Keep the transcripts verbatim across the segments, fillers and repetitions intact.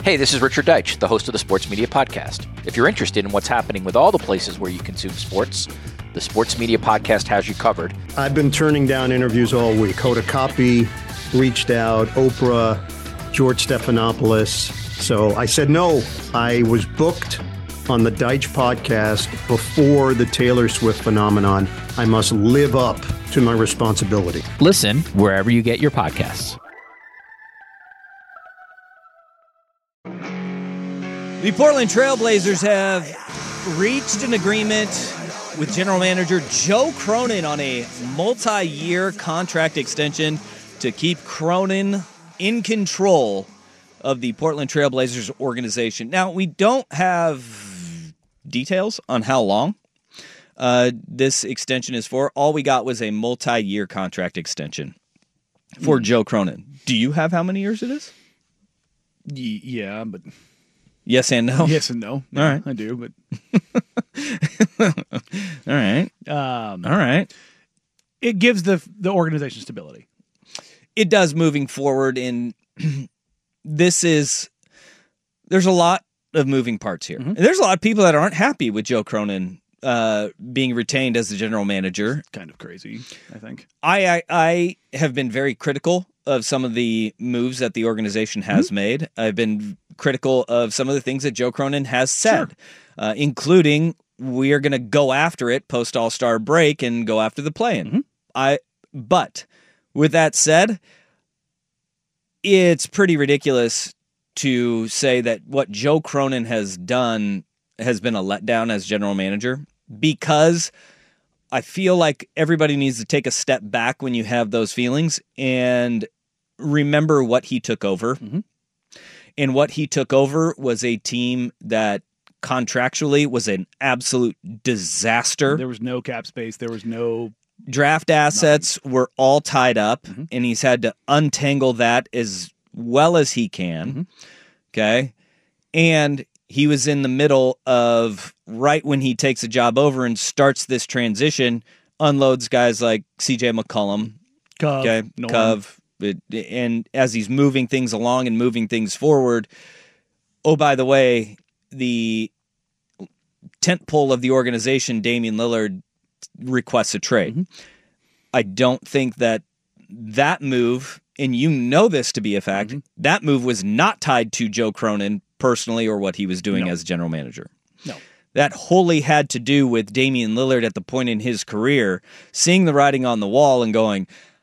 Hey, this is Richard Deitch, the host of the Sports Media Podcast. If you're interested in what's happening with all the places where you consume sports, the Sports Media Podcast has you covered. I've been turning down interviews all week. Hoda Kotb reached out, Oprah, George Stephanopoulos. So I said no. I was booked on the Deitch podcast before the Taylor Swift phenomenon. I must live up to my responsibility. Listen wherever you get your podcasts. The Portland Trailblazers have reached an agreement with general manager Joe Cronin on a multi-year contract extension to keep Cronin in control of the Portland Trailblazers organization. Now, we don't have details on how long uh, this extension is for. All we got was a multi-year contract extension for mm. Joe Cronin. Do you have how many years it is? Y- yeah, but... Yes and no? Yes and no. All right. I do, but... All right. Um, All right. It gives the the organization stability. It does moving forward, and this is... There's a lot of moving parts here. Mm-hmm. And there's a lot of people that aren't happy with Joe Cronin uh, being retained as the general manager. It's kind of crazy, I think. I, I, I have been very critical of some of the moves that the organization has mm-hmm. made. I've been critical of some of the things that Joe Cronin has said, sure. uh, including we are going to go after it post All-Star break and go after the play-in. Mm-hmm. I, but with that said, it's pretty ridiculous to say that what Joe Cronin has done has been a letdown as general manager, because I feel like everybody needs to take a step back when you have those feelings and remember what he took over. Mm-hmm. And what he took over was a team that contractually was an absolute disaster. There was no cap space. There was no... Draft assets nothing. Were all tied up, mm-hmm. and he's had to untangle that as well as he can. Mm-hmm. Okay? And he was in the middle of, right when he takes a job over and starts this transition, unloads guys like C J McCollum, Cove, okay, Norm. Cove, and as he's moving things along and moving things forward, oh, by the way, the tentpole of the organization, Damian Lillard, requests a trade. Mm-hmm. I don't think that that move, and you know this to be a fact, mm-hmm. that move was not tied to Joe Cronin personally or what he was doing no. as general manager. No. That wholly had to do with Damian Lillard at the point in his career, seeing the writing on the wall and going,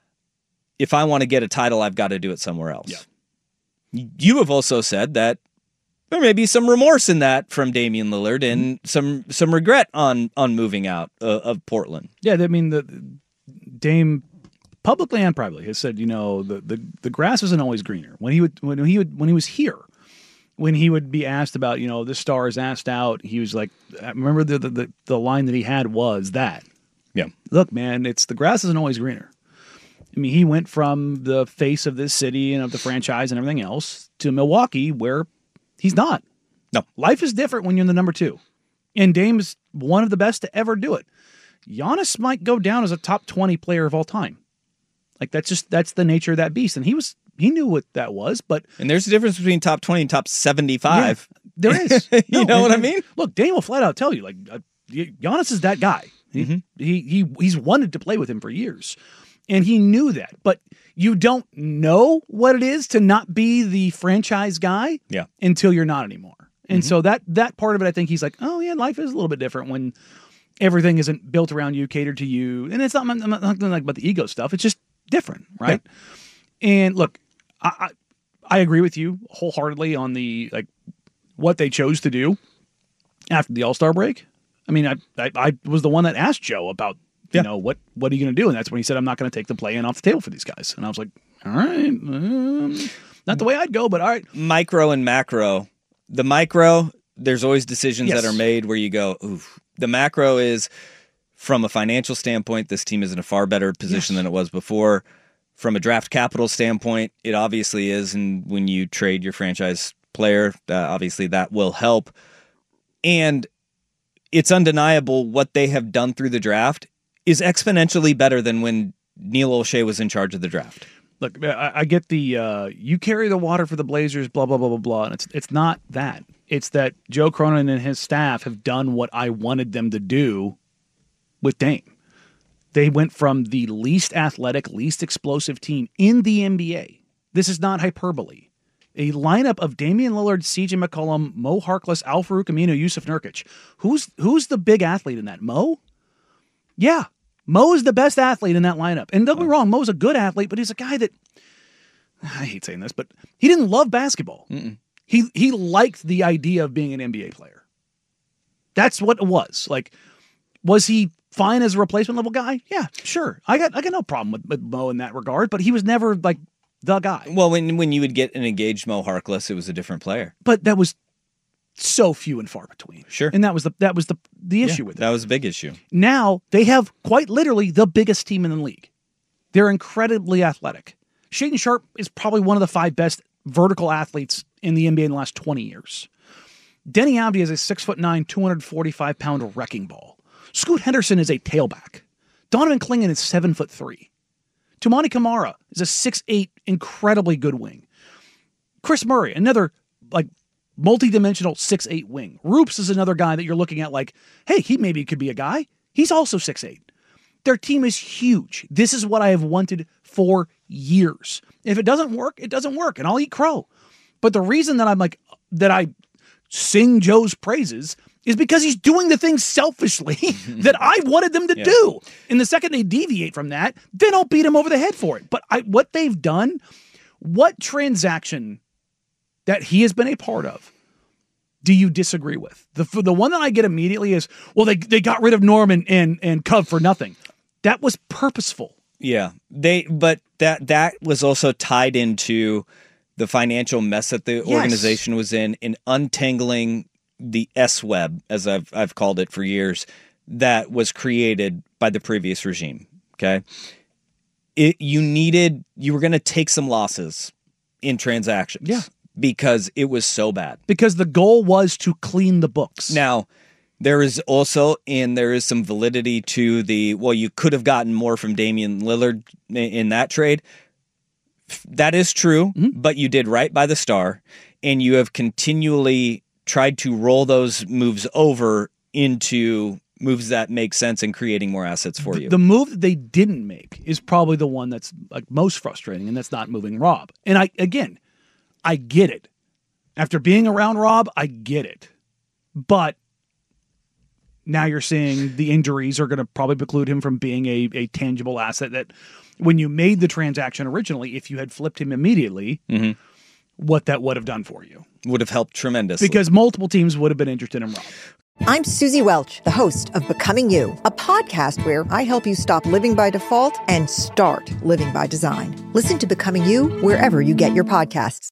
if I want to get a title, I've got to do it somewhere else. Yeah. You have also said that there may be some remorse in that from Damian Lillard and mm-hmm. some some regret on on moving out uh, of Portland. Yeah, I mean, the Dame publicly and privately has said, you know, the, the, the grass isn't always greener. When he would when he would when he was here, when he would be asked about, you know, this star is asked out, he was like, I remember the the, the the line that he had was that. Yeah. Look, man, it's the grass isn't always greener. I mean, he went from the face of this city and of the franchise and everything else to Milwaukee, where he's not. No. Life is different when you're in the number two. And Dame is one of the best to ever do it. Giannis might go down as a top twenty player of all time. Like, that's just, that's the nature of that beast. And he was, he knew what that was, but... And there's a difference between top twenty and top seventy-five. Yeah, there is. you no, know and, what I mean? Look, Dame will flat out tell you, like, uh, Giannis is that guy. He, mm-hmm. he he He's wanted to play with him for years. And he knew that. But you don't know what it is to not be the franchise guy yeah. until you're not anymore. And mm-hmm. so that that part of it, I think he's like, oh, yeah, life is a little bit different when everything isn't built around you, catered to you. And it's not, I'm not talking like about the ego stuff. It's just different, right? Yeah. And look, I, I I agree with you wholeheartedly on the, like, what they chose to do after the All-Star break. I mean, I I, I was the one that asked Joe about, you yeah. know, what, what are you going to do? And that's when he said, I'm not going to take the play-in off the table for these guys. And I was like, all right, um, not the way I'd go, but all right. Micro and macro. The micro, there's always decisions yes. that are made where you go, ooh. The macro is, from a financial standpoint, this team is in a far better position yes. than it was before. From a draft capital standpoint, it obviously is. And when you trade your franchise player, uh, obviously that will help. And it's undeniable what they have done through the draft is exponentially better than when Neil Olshey was in charge of the draft. Look, I, I get the uh, you carry the water for the Blazers, blah blah blah blah blah, and it's it's not that. It's that Joe Cronin and his staff have done what I wanted them to do with Dame. They went from the least athletic, least explosive team in the N B A. This is not hyperbole. A lineup of Damian Lillard, C J McCollum, Mo Harkless, Al-Farouq Aminu, Yusuf Nurkic. Who's who's the big athlete in that? Mo? Yeah. Mo is the best athlete in that lineup. And don't get me wrong, Mo's a good athlete, but he's a guy that, I hate saying this, but he didn't love basketball. Mm-mm. He he liked the idea of being an N B A player. That's what it was. Like, was he fine as a replacement level guy? Yeah, sure. I got I got no problem with, with Mo in that regard, but he was never like the guy. Well, when when you would get an engaged Mo Harkless, it was a different player. But that was so few and far between. Sure. And that was the that was the the issue yeah, with it. That was a big issue. Now they have quite literally the biggest team in the league. They're incredibly athletic. Shaedon Sharpe is probably one of the five best vertical athletes in the N B A in the last twenty years. Denny Avdia is a six foot nine, two hundred forty-five pound wrecking ball. Scoot Henderson is a tailback. Donovan Clingan is seven foot three. Toumani Camara is a six eight, incredibly good wing. Chris Murray, another like multi-dimensional six eight wing. Roops is another guy that you're looking at like, hey, he maybe could be a guy. He's also six eight. Their team is huge. This is what I have wanted for years. If it doesn't work, it doesn't work, and I'll eat crow. But the reason that I'm like, that I sing Joe's praises is because he's doing the things selfishly that I wanted them to yeah. do. And the second they deviate from that, then I'll beat him over the head for it. But I, what they've done, what transaction that he has been a part of, do you disagree with? The the one that I get immediately is, well, they they got rid of Norman and and Cove for nothing. That was purposeful. Yeah, they but that that was also tied into the financial mess that the yes. organization was in, in untangling the S-web, as I've I've called it for years, that was created by the previous regime. Okay, it you needed you were going to take some losses in transactions. Yeah. Because it was so bad. Because the goal was to clean the books. Now, there is also, and there is some validity to the, well, you could have gotten more from Damian Lillard in that trade. That is true, mm-hmm. but you did right by the star, and you have continually tried to roll those moves over into moves that make sense in creating more assets for you. The move that they didn't make is probably the one that's like most frustrating, and that's not moving Rob. And I, again, I get it. After being around Rob, I get it. But now you're seeing the injuries are going to probably preclude him from being a, a tangible asset that when you made the transaction originally, if you had flipped him immediately, mm-hmm. what that would have done for you. Would have helped tremendously. Because multiple teams would have been interested in Rob. I'm Susie Welch, the host of Becoming You, a podcast where I help you stop living by default and start living by design. Listen to Becoming You wherever you get your podcasts.